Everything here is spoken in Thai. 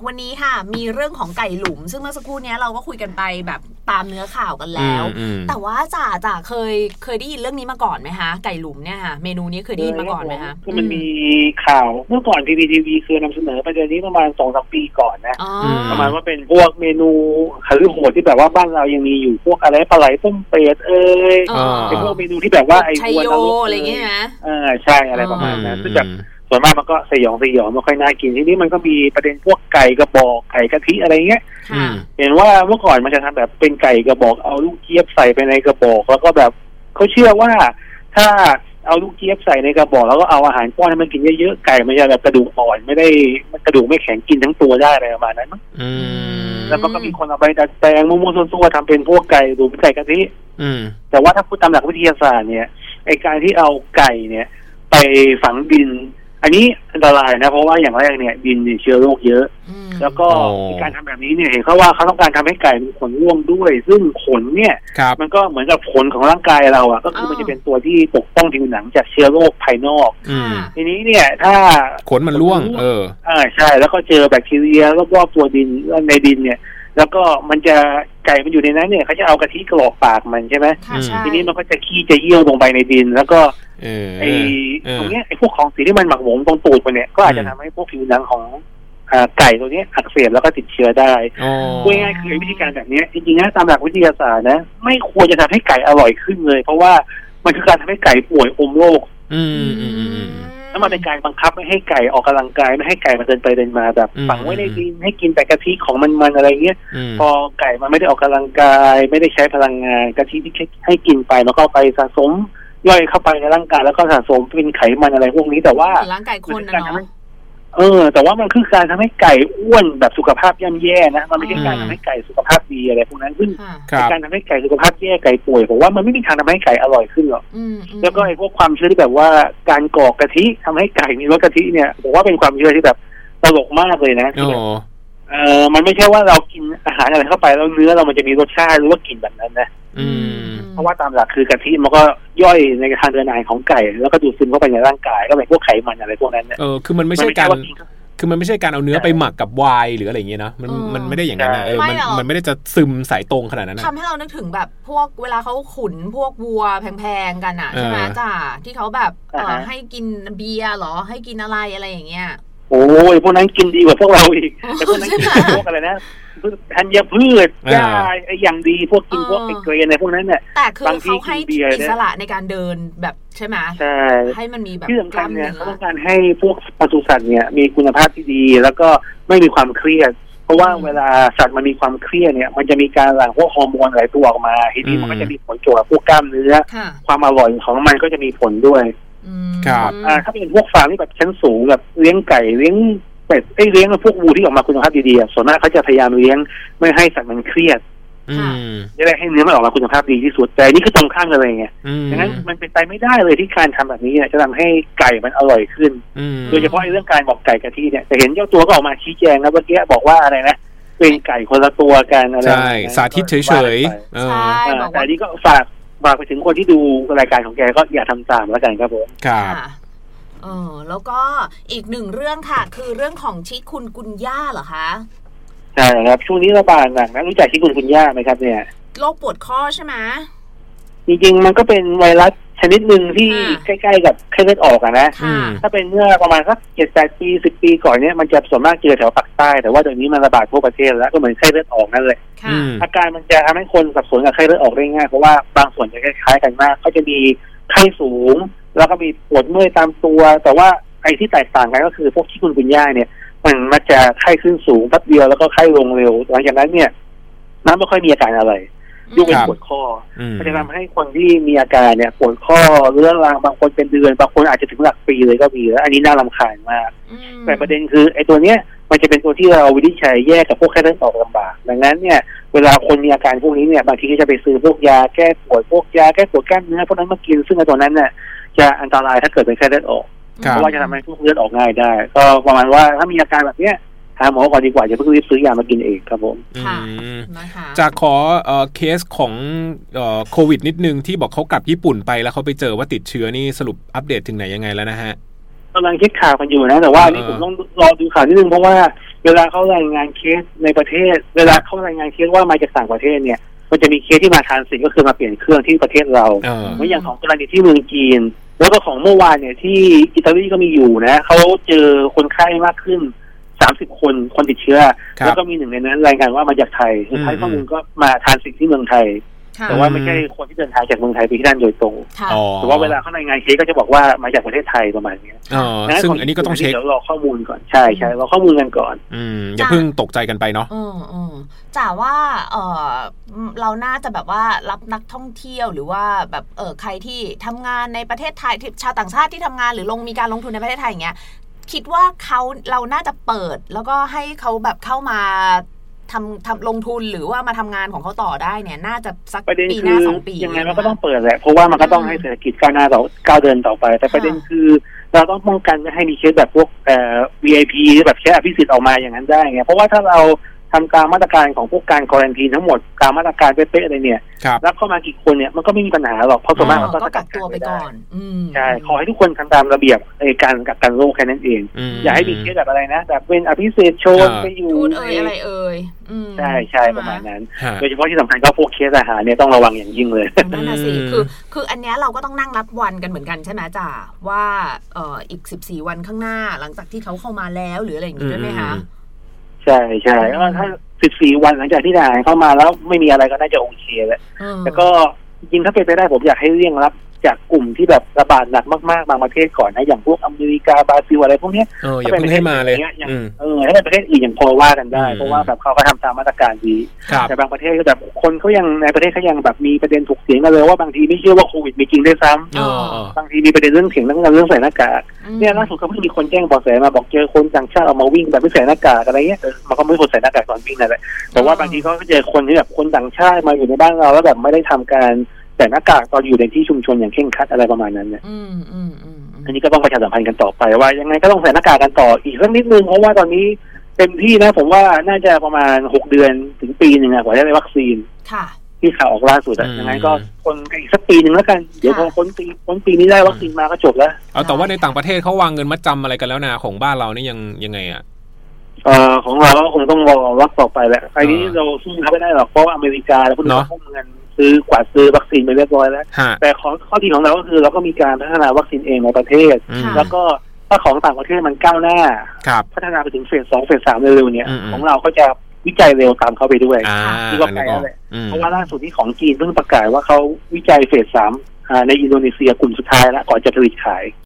วันนี้ค่ะมีเรื่องของไก่หลุมซึ่งเมื่อสักครู่นี้เราก็คุยกันไปแบบตามเนื้อข่าวกันแล้วแต่ว่าจ่าเคยได้ยินเรื่องนี้มาก่อนไหมคะไก่หลุมเนี่ยค่ะเมนูนี้เคยได้ยินมาก่อนไหมคะคือมันมีข่าวเมื่อก่อน PPTV เคยนำเสนอประเด็นนี้ประมาณ 2-3 ปีก่อนนะประมาณว่าเป็นพวกเมนูหรือโหดที่แบบว่าบ้านเรายังมีอยู่พวกอะไรปลาไหลต้มเป็ดเป็นพวกเมนูที่แบบว่าไอ้วัวนรกอะไรเงี้ยนะใช่อะไรประมาณนั้นซึ่งแบบส่วนมากมันก็สยองไม่ค่อยน่ากินทีนี้มันก็มีประเด็นพวกไก่กระบอกไก่กะทิอะไรเงี้ยเห็นว่าเมื่อก่อนมันจะทำแบบเป็นไก่กระบอกเอาลูกเจี๊ยบใส่ไปในกระบอกแล้วก็แบบเขาเชื่อว่าถ้าเอาลูกเจี๊ยบใส่ในกระบอกแล้วก็เอาอาหารป้อนให้มันกินเยอะๆไก่มันจะแบบกระดูกอ่อนไม่ได้กระดูกไม่แข็งกินทั้งตัวได้อะไรประมาณนั้นมั้งแล้วมันก็มีคนเอาไปดัดแปลงมั่วๆซั่วๆทำเป็นพวกไก่หรือไก่กะทิแต่ว่าถ้าพูดตามหลักวิทยาศาสตร์เนี่ยไอการที่เอาไก่เนี่ยไปฝังดินอันนี้อันตรายนะเพราะว่าอย่างแรกเนี่ยดินเชื้อโรคเยอะแล้วก็การทำแบบนี้เนี่ยเห็นเขาว่าเขาต้องการทำให้ไก่มีขนร่วงด้วยซึ่งขนเนี่ยมันก็เหมือนกับขนของร่างกายเราก็คือมันจะเป็นตัวที่ปกป้องผิวหนังจากเชื้อโรคภายนอกทีนี้เนี่ยถ้าขนมันร่วงใช่แล้วก็เจอแบคทีเรียรอบๆตัวดินในดินเนี่ยแล้วก็มันจะไก่มันอยู่ในนั้นเนี่ยเขาจะเอากะทิกรอกปากมันใช่ไหมทีนี้มันก็จะขี้จะเยี่ยวลงไปในดินแล้วก็ไอ้ตรงเนี้ยไอ้พวกของสีที่มันหมักหมมตรงตูดมันเนี่ยก็อาจจะทำให้พวกผิวหนังของไก่ตัวนี้อักเสบแล้วก็ติดเชื้อได้พูดง่ายๆคือวิธีการแบบนี้จริงๆนะตามหลักวิทยาศาสตร์นะไม่ควรจะทำให้ไก่อร่อยขึ้นเลยเพราะว่ามันคือการทำให้ไก่ป่วยอมโรคแล้วมันเป็นการบังคับไม่ให้ไก่ออกกำลังกายไม่ให้ไก่มันเดินไปเดินมาแบบฝังไว้ในดินให้กินแต่กะทิของมันอะไรเงี้ยพอไก่มันไม่ได้ออกกำลังกายไม่ได้ใช้พลังงานกะทิที่ให้กินไปมันก็ไปสะสมย่อยเข้าไปในร่างกายแล้วก็สะสมเป็นไขมันอะไรพวกนี้แต่ว่าร่างกายคนนะเนาะแต่ว่ามันคือการทำให้ไก่อ้วนแบบสุขภาพย่ำแย่นะมันไม่ใช่การทำให้ไก่สุขภาพดีอะไรพวกนั้นซึ่งการทำให้ไก่สุขภาพแย่ไก่ป่วยผมว่ามันไม่มีทางทำให้ไก่อร่อยขึ้นหรอกแล้วก็ไอ้พวกความเชื่อที่แบบว่าการกรอกกะทิทำให้ไก่มีรสกะทิเนี่ยผมว่าเป็นความเชื่อที่แบบตลกมากเลยนะมันไม่ใช่ว่าเรากินอาหารอะไรเข้าไปแล้วเนื้อเรามันจะมีรสชาติหรือว่ากลิ่นแบบนั้นนะเพราะว่าตามหลักคือกะทิมันก็ย่อยในทางเดินอาหารของไก่แล้วก็ดูดซึมเข้าไปในร่างกายก็เป็นพวกไขมันอะไรพวกนั้นเนี่ยคือมันไม่ใช่การเอาเนื้อไปหมักกับไวน์หรืออะไรอย่างเงี้ยนะมันไม่ได้อย่างนั้นนะมันไม่ได้จะซึมสายตรงขนาดนั้นนะทำให้เรานึกถึงแบบพวกเวลาเขาขุนพวกวัวแพงๆกันอ่ะใช่ไหมจ่าที่เขาแบบให้กินเบียร์หรอให้กินอะไรอย่างเงี้ยโอ้ยพวกนั้นกินดีกว่าพวกเราอีกแต่พวกนั้นกินพวกอะไรนะธัญพืชหญ้าไอ้อย่างดีพวกกินพวกไอ้เกรนอะไรพวกนั้นเนี่ยแต่คือเขาให้อิสระในการเดินแบบใช่ไหมใช่ให้มันมีแบบที่สำคัญเนี่ยเขาต้องการให้พวกปศุสัตว์เนี่ยมีคุณภาพที่ดีแล้วก็ไม่มีความเครียดเพราะว่าเวลาสัตว์มันมีความเครียดเนี่ยมันจะมีการหลั่งพวกฮอร์โมนหลายตัวออกมาทีนี้มันก็จะมีผลเกี่ยวกับพวกกล้ามเนื้อความอร่อยของมันก็จะมีผลด้วยครับถ้าเป็นพวกฟาร์มที่แบบชั้นสูงแบบเลี้ยงไก่เลี้ยงเป็ดเลี้ยงพวกวัวที่ออกมาคุณภาพดีๆส่วนมากเขาจะพยายามเลี้ยงไม่ให้สัตว์มันเครียดจะได้ให้เนื้อมันออกมาคุณภาพดีที่สุดแต่นี่คือตรงข้ามกันเลยไงดังนั้นมันเป็นไปไม่ได้เลยที่การทำแบบนี้เนี่ยจะทำให้ไก่มันอร่อยขึ้นโดยเฉพาะเรื่องการบอกไก่กะทิเนี่ยแต่เห็นเจ้าตัวก็ออกมาชี้แจงนะเมื่อกี้บอกว่าอะไรนะเป็นไก่คนละตัวกันอะไรใช่สาธิตเฉยๆแต่นี่ก็ฝากไปถึงคนที่ดูรายการของแกก็อย่าทำตามแล้วกันครับผมครับแล้วก็อีกหนึ่งเรื่องค่ะคือเรื่องของชิคุนกุนย่าเหรอคะใช่ครับช่วงนี้ระบาดหนักนะรู้จักชิคุนกุนย่าไหมครับเนี่ยโรคปวดข้อใช่ไหมจริงๆมันก็เป็นไวรัสชนิดหนึ่งที่ใกล้ๆกับไข้เลือดออกนะถ้าเป็นเมื่อประมาณสัก7-8 ปี10 ปีก่อนเนี่ยมันจะส่วนมากเจอแถวภาคใต้แต่ว่าเดี๋ยวนี้มันระบาดทั่วประเทศแล้วก็เหมือนไข้เลือดออกนั่นเลยอาการมันจะทำให้คนสับสนกับไข้เลือดออกได้ง่ายเพราะว่าบางส่วนจะคล้ายๆกันมากก็จะมีไข้สูงแล้วก็มีปวดเมื่อยตามตัวแต่ว่าไอ้ที่แตกต่างกันก็คือพวกชิคุนกุนย่าเนี่ยมันจะไข้ขึ้นสูงแป๊บเดียวแล้วก็ไข้ลงเร็วหลังจากนั้นเนี่ยน้ำไม่ค่อยมีอาการอะไรยกเว้นปวดข้อมันจะทำให้คนที่มีอาการเนี่ยปวดข้อเรื้อรังบางคนเป็นเดือนบางคนอาจจะถึงหลักปีเลยก็มีแล้วอันนี้น่ารำคาญมากแต่ประเด็นคือไอ้ตัวเนี้ยมันจะเป็นตัวที่เราวินิจฉัยแยกกับพวกไข้เลือดออกลำบากดังนั้นเนี่ยเวลาคนมีอาการพวกนี้เนี่ยบางทีก็จะไปซื้อพวกยาแก้ปวดพวกยาแก้ปวดกล้ามเนื้อพวกนั้นมากินซึ่งไอ้ตัวนั้นเนี่ยจะอันตรายถ้าเกิดเป็นไข้เลือดออกเพราะว่าจะทำให้พวกเลือดออกง่ายได้ก็ประมาณว่าถ้ามีอาการแบบเนี้ยหาหมอก่อนดีกว่าอย่าเพิ่งรีบซื้อยามากินเองครับผมจากขอเคสของโควิดนิดนึงที่บอกเขากลับญี่ปุ่นไปแล้วเขาไปเจอว่าติดเชื้อนี่สรุปอัปเดตถึงไหนยังไงแล้วนะฮะกำลังเช็คข่าวกันอยู่นะแต่ว่านี่ผมต้องรอดูข่าวนิดนึงเพราะว่าเวลาเขารายงานเคสในประเทศเวลาเขารายงานเคสว่ามาจากต่างประเทศเนี่ยมันจะมีเคสที่มาทรานสิตก็คือมาเปลี่ยนเครื่องที่ประเทศเราเหมือนอย่างของกรณีที่เมืองจีนแล้วก็ของเมื่อวานเนี่ยที่อิตาลีก็มีอยู่นะเขาเจอคนไข้มากขึ้น30 คนติดเชื้อแล้วก็มีหนึ่งในนั้นรายงานว่ามาจากไทยสุดท้ายข้อมูลก็มาทรานสิตที่เมืองไทยแต่ว่าไม่ใช่คนที่เดินทางจากเมืองไทยไปที่นั่นโดยตรงแต่ว่าเวลาเขารายงานเคสก็จะบอกว่ามาจากประเทศไทยประมาณนี้ซึ่งอันนี้ก็ต้องเช็คเดี๋ยวรอข้อมูลก่อนใช่รอข้อมูลกันก่อนอย่าเพิ่งตกใจกันไปเนาะจ่าว่าเราน่าจะแบบว่ารับนักท่องเที่ยวหรือว่าแบบใครที่ทำงานในประเทศไทยชาวต่างชาติที่ทำงานหรือมีการลงทุนในประเทศไทยอย่างเงี้ยคิดว่าเราน่าจะเปิดแล้วก็ให้เขาแบบเข้ามาทำลงทุนหรือว่ามาทำงานของเขาต่อได้เนี่ยน่าจะสักปีหน้า2 ปียังไงเราก็ต้องเปิดแหละเพราะว่ามันก็ต้องให้เศรษฐกิจก้าวหน้าเดินต่อไปแต่ประเด็นคือเราต้องป้องกันไม่ให้มีเคสแบบพวกVIP แบบเคสอภิสิทธิ์ออกมาอย่างนั้นได้ไงเพราะว่าถ้าเราทำตามมาตรการของพวกการควอรันทีนทั้งหมดตามมาตรการเป๊ะๆอะไรเนี่ยรับเข้ามากี่คนเนี่ยมันก็ไม่มีปัญหาหรอกเพราะส่วนมากเราก็กักตัวไปก่อนใช่ขอให้ทุกคนทำตามระเบียบในการกักกันโรคแค่นั้นเองอย่าให้มีเคสแบบอะไรนะแบบเป็นอภิสิทธิ์โชนไปอยู่พูดอะไรใช่ประมาณนั้นโดยเฉพาะที่สำคัญก็พวกเคสอาหารเนี่ยต้องระวังอย่างยิ่งเลยนั่นน่ะสิคืออันเนี้ยเราก็ต้องนั่งนับวันกันเหมือนกันใช่ไหมจ่าว่าอีก14 วันข้างหน้าหลังจากที่เขาเข้ามาแล้วหรืออะไรอย่างงี้ด้วยไหมคะใช่ถ้า14 วันหลังจากที่ทหารเข้ามาแล้วไม่มีอะไรก็น่าจะโอเคแล้วแต่ก็จริงๆถ้าเป็นไปได้ผมอยากให้เลี่ยงรับจากกลุ่มที่แบบระบาดหนักมากๆบางประเทศก่อนนะอย่างพวกอเมริกาบราซิลอะไรพวกนี้อย่าเพิ่งให้มาเลยถ้าเป็นประเทศอื่นอย่างพอว่ากันได้เพราะว่าแบบเขาก็ทำตามมาตรการดีแต่บางประเทศก็แบบคนเขายังในประเทศเขายังแบบมีประเด็นถกเถียงกันเลยว่าบางทีไม่เชื่อว่าโควิดมีจริงด้วยซ้ำบางทีมีประเด็นเรื่องเถียงเรื่องใส่หน้ากากเนี่ยล่าสุดก็เพิ่งมีคนแจ้งเบาะแสมาบอกเจอคนต่างชาติออกมาวิ่งแบบไม่ใส่หน้ากากอะไรเงี้ยมันก็ไม่ควรใส่หน้ากากตอนวิ่งนั่นแหละแต่ว่าบางทีก็เจอคนที่แบบคนต่างชาติมาอยู่ในบ้านเราแล้วแบบไม่ได้ทำการใส่หน้ากากตอนอยู่ในที่ชุมชนอย่างเคร่งครัดอะไรประมาณนั้นเนี่ยอันนี้ก็ต้องประชาสัมพันธ์กันต่อไปว่ายังไงก็ต้องใส่หน้ากากกันต่ออีกสักนิดนึงเพราะว่าตอนนี้เต็มที่นะผมว่าน่าจะประมาณ6 เดือนถึงปีนึงกว่าจะได้วัคซีนที่ข่าวออกล่าสุดยังไงก็คนอีกสักปีนึงแล้วกันเดี๋ยวพอพ้นปีนี้ได้วัคซีนมาก็จบแล้วแต่ว่าในต่างประเทศเขาวางเงินมัดจำอะไรกันแล้วนะของบ้านเรานี่ยังไงอ่ะของเราก็คงต้องรอวัคต่อไปแหละไอ้นี้เราสู้เขาไม่ได้หรอกเพราะว่าอเมริกาแล้วพวกนี้เขาเงินกว่าซื้อวัคซีนไปเรียบร้อยแล้วแต่ข้อดีของเราก็คือเราก็มีการพัฒนาวัคซีนเองในประเทศแล้วก็ถ้าของต่างประเทศมันก้าวหน้าพัฒนาไปถึงเฟส 2เฟส 3เร็วๆเนี่ยของเราก็จะวิจัยเร็วตามเขาไปด้วยที่ว่าไปแล้วแหละเพราะว่าล่าสุดที่ของจีนเพิ่งประกาศว่าเขาวิจัยเฟส 3ในอินโดนีเซียกลุ่มสุดท้ายแล้วก่อนจะผลิตขาย